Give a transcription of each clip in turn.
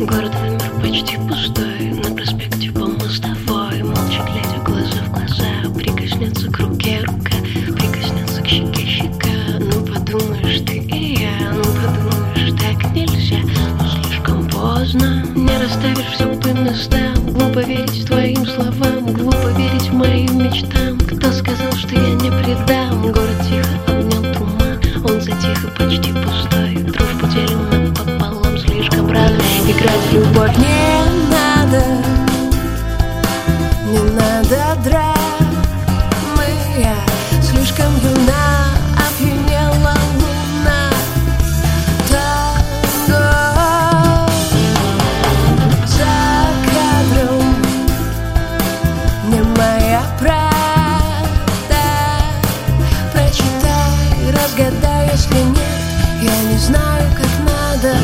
Город вымер почти пустой, на проспекте по мостовой, молча глядя глаза в глаза, прикоснется к руке рука, прикоснется к щеке щека. Ну подумаешь ты и я, ну подумаешь так нельзя, но слишком поздно, не расставишь все по местам. Глупо верить твоим словам, глупо верить моим мечтам. Кто сказал, что я не предам? Город тихо обнял туман, он затих и почти пустой. Дружбу делим напополам, слишком рано играть в любовь. Не надо драмы, я слишком юна, опьянела луна. Танго за кадром, не моя правда. Прочитай, разгадай, если нет, я не знаю, как надо.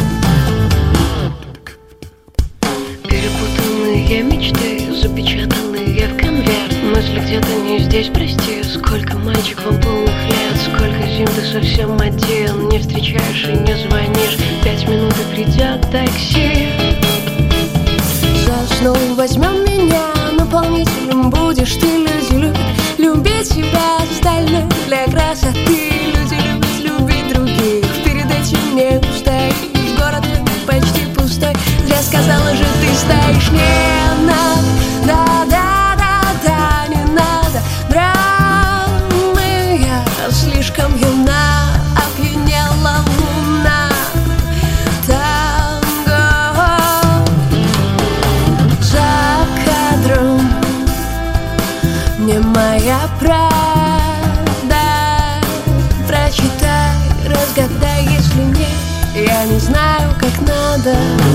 Перепутанные мечты, запечатанные в конверт. Мысли где-то не здесь, прости. Сколько мальчик вам полных лет, сколько зим ты совсем один. Не встречаешь и не звонишь, 5 минут и придет такси. Засну, возьмем меня, наполнителем будешь ты. Люди любят любить тебя остальных для красоты. Люди любят любить других, перед этим не устоишь. Город почти пустой, зря сказала же ты стоишь. Не надо, да, не надо драмы, я слишком юна, опьянела луна. Танго за кадром, не моя правда. Прочитай, разгадай, если нет, я не знаю, как надо.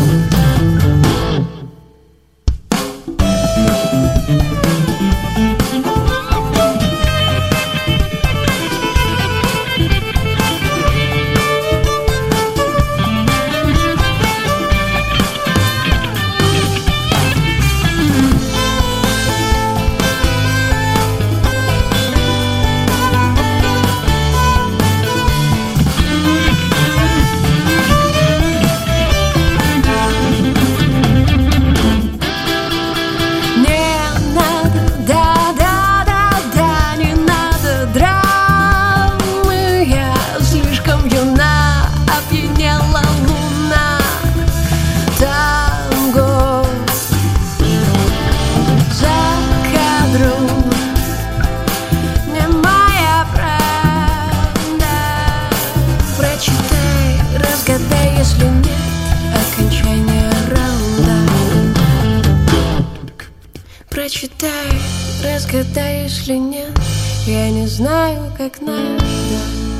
Разгадай, если нет, окончание раунда. Прочитай, разгадай, если нет, я не знаю, как надо.